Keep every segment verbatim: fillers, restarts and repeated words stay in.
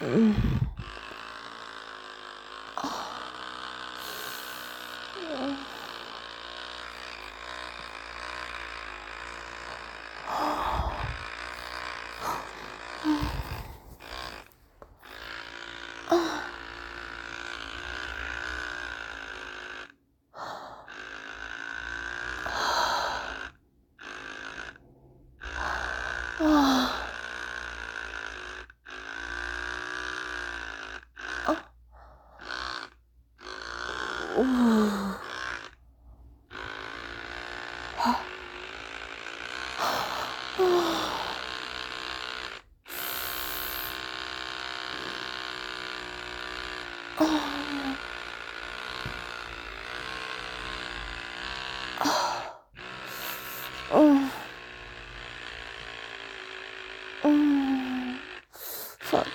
Fuck.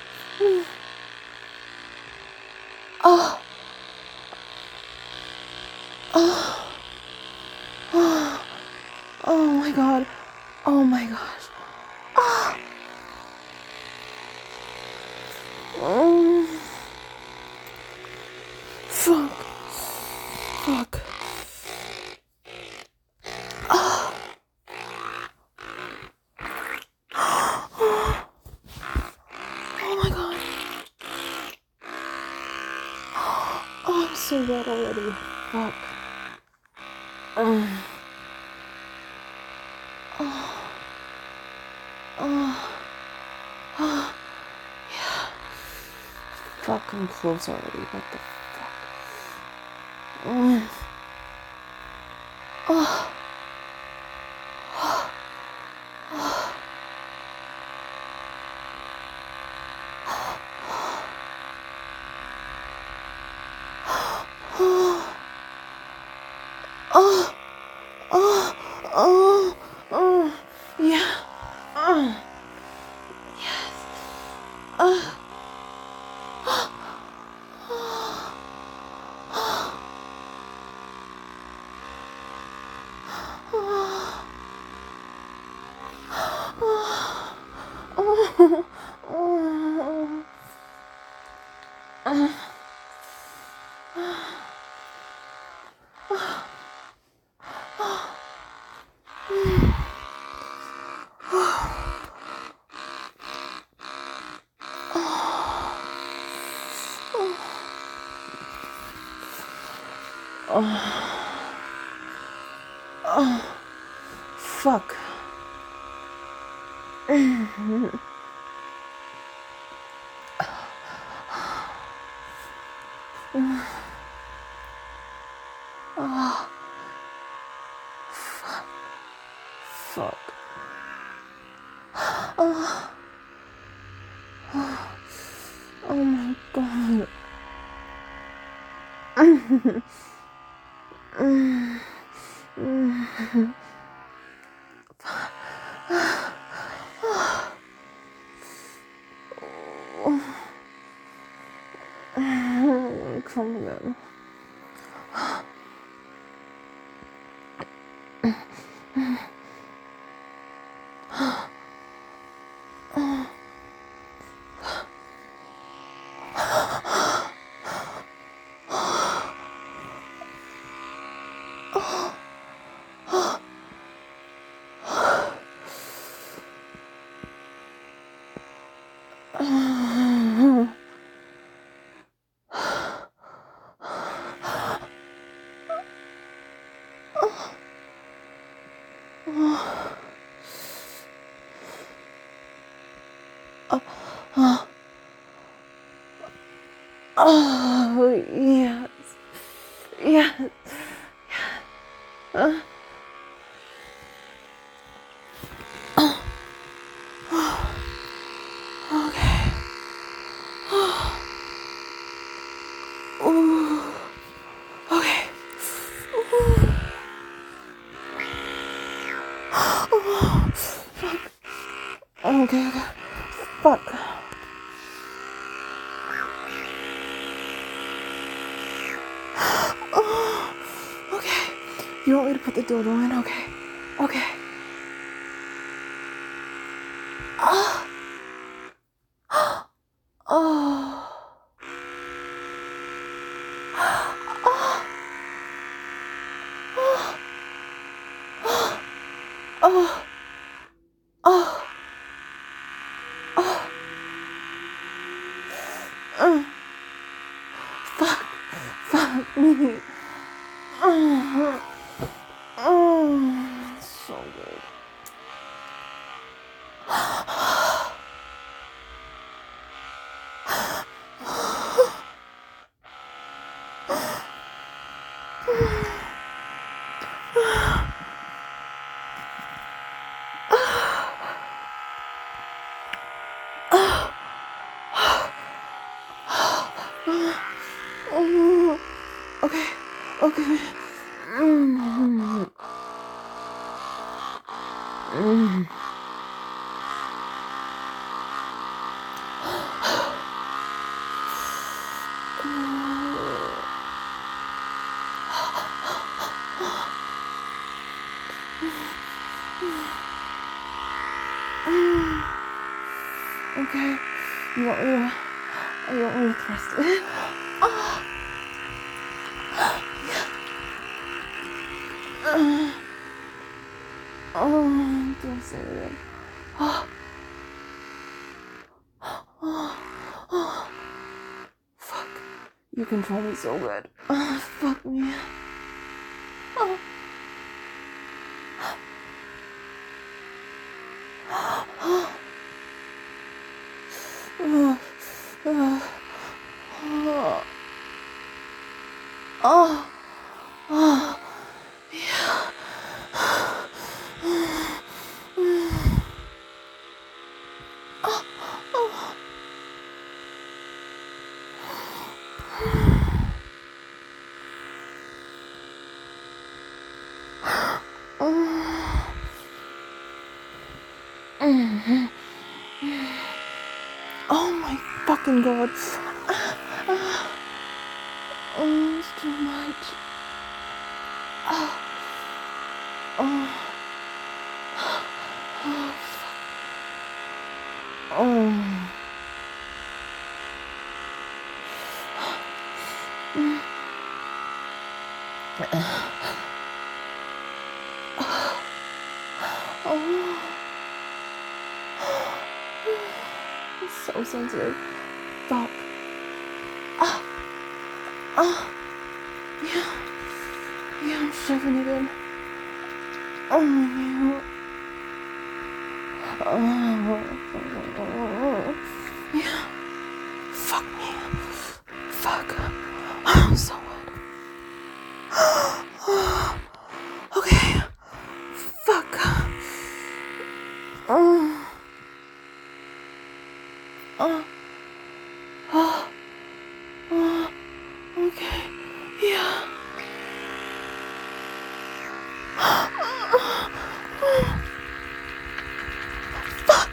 Oh. Oh. Oh. Oh my god. Oh my gosh. Ah. Oh. Fuck. Fuck. Ah. Oh my god. Oh, I'm so red already. Fuck. Um. Oh. Oh. Oh. Yeah. Fuck, I'm close already. What the fuck? Mm. Oh. Oh, oh, oh, oh, yeah, oh, yes, oh, oh, oh, oh, oh, oh, fuck. Oh, fuck, fuck. Oh, oh my god. Come again. Oh, yes, yes, uh, okay. Ooh, okay. Ooh. Oh, fuck. Okay, okay. Fuck. Oh, okay. You want me to put the dildo in? Okay. Okay. Oh. Oh. Oh. Uh. Fuck. Fuck me. Uh. Oh. So good. Oh. Okay. Okay. Mm. Mm. Okay. You want me to? You want me to thrust it? Oh. Uh. Oh, don't say that. Oh. Oh. Oh. Fuck. You control me so good. Oh, fuck me. Oh. Oh. Oh. Oh. Oh. Oh. Oh. Yeah. Oh. Oh. Oh. Oh my fucking god. Oh, it's too much. Oh. Oh. Oh. Oh. Oh. It's so sensitive. Fuck. Ah. Ah. Yeah. Yeah, I'm shoving it in. Oh, yeah. Oh. Yeah. Fuck me. Fuck. I'm so wet. Okay. Fuck. Oh. Oh. Oh. Oh. Okay. Yeah. Fuck.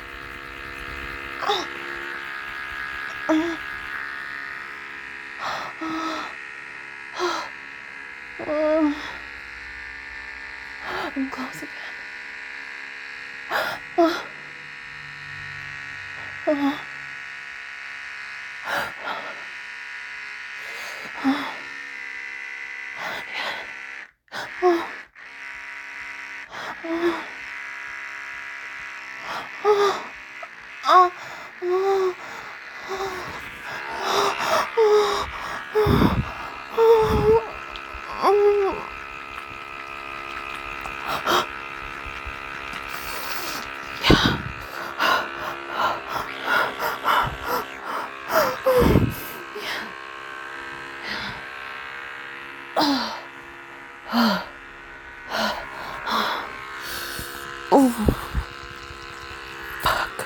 Oh. Oh. Oh. I'm close again. Oh. Oh. Oh. Oh. Oh. Oh. Oh. Oh. Oh, fuck.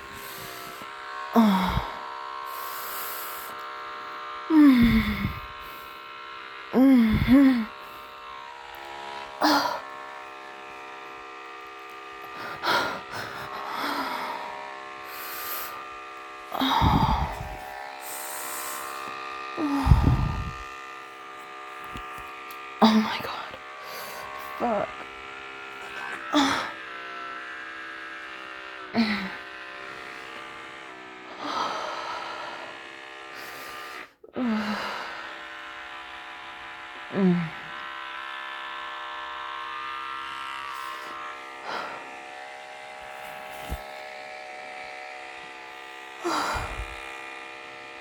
Oh. Mm. Mm-hmm. Oh. Oh. Oh my god. Fuck.